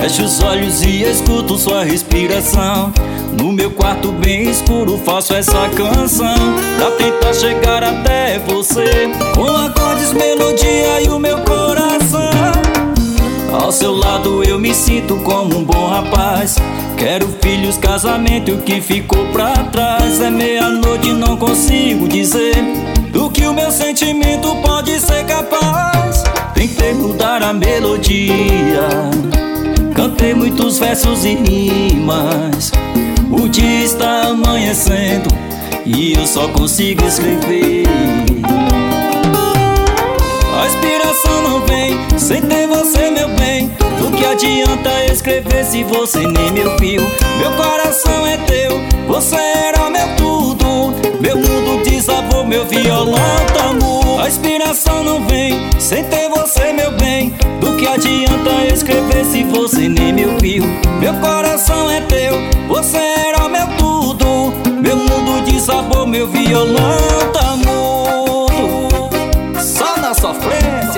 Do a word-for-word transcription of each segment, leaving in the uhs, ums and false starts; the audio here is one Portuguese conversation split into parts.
Fecho os olhos e escuto sua respiração. No meu quarto bem escuro faço essa canção pra tentar chegar até você, com acordes, melodia e o meu coração. Ao seu lado eu me sinto como um bom rapaz. Quero filhos, casamento e o que ficou pra trás. É meia-noite e não consigo dizer do que o meu sentimento pode ser capaz. Tentei mudar a melodia, cantei muitos versos e rimas. O dia está amanhecendo e eu só consigo escrever. A inspiração não vem sem ter você, meu bem. Do que adianta escrever se você nem me ouviu? Meu coração é teu, você era meu tudo. Meu mundo desabou, meu violão tá mudo. A inspiração não vem sem ter você, meu bem. Do que adianta escrever se você nem me ouviu? Meu coração é teu, você era meu tudo. Meu mundo desabou, meu violão tá mudo. Só na sofrência.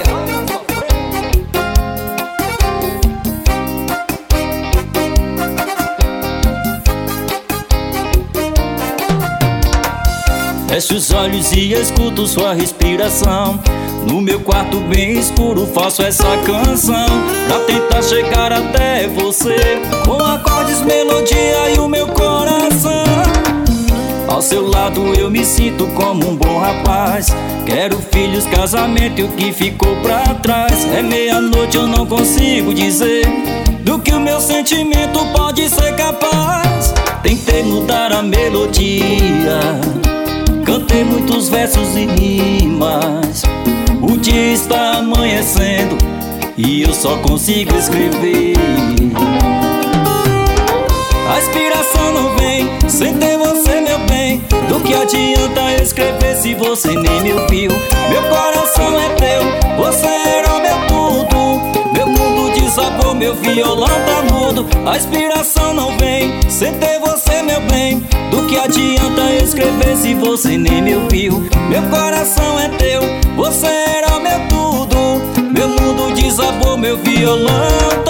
Fecho os olhos e escuto sua respiração. No meu quarto bem escuro faço essa canção pra tentar chegar até você, com acordes, melodia e o meu coração. Ao seu lado eu me sinto como um bom rapaz. Quero filhos, casamento e o que ficou pra trás. É meia-noite eu não consigo dizer do que o meu sentimento pode ser capaz. Tentei mudar a melodia, cantei muitos versos e rimas. O dia está amanhecendo e eu só consigo escrever. A inspiração não vem sem ter você, meu bem. Do que adianta escrever se você nem me ouviu? Meu coração é teu, você era meu tudo. Meu mundo desabou, meu violão tá mudo. A inspiração não vem sem ter você, meu bem. Do que adianta escrever se você nem me ouviu? Meu coração é teu, você era meu tudo. Meu mundo desabou, meu violão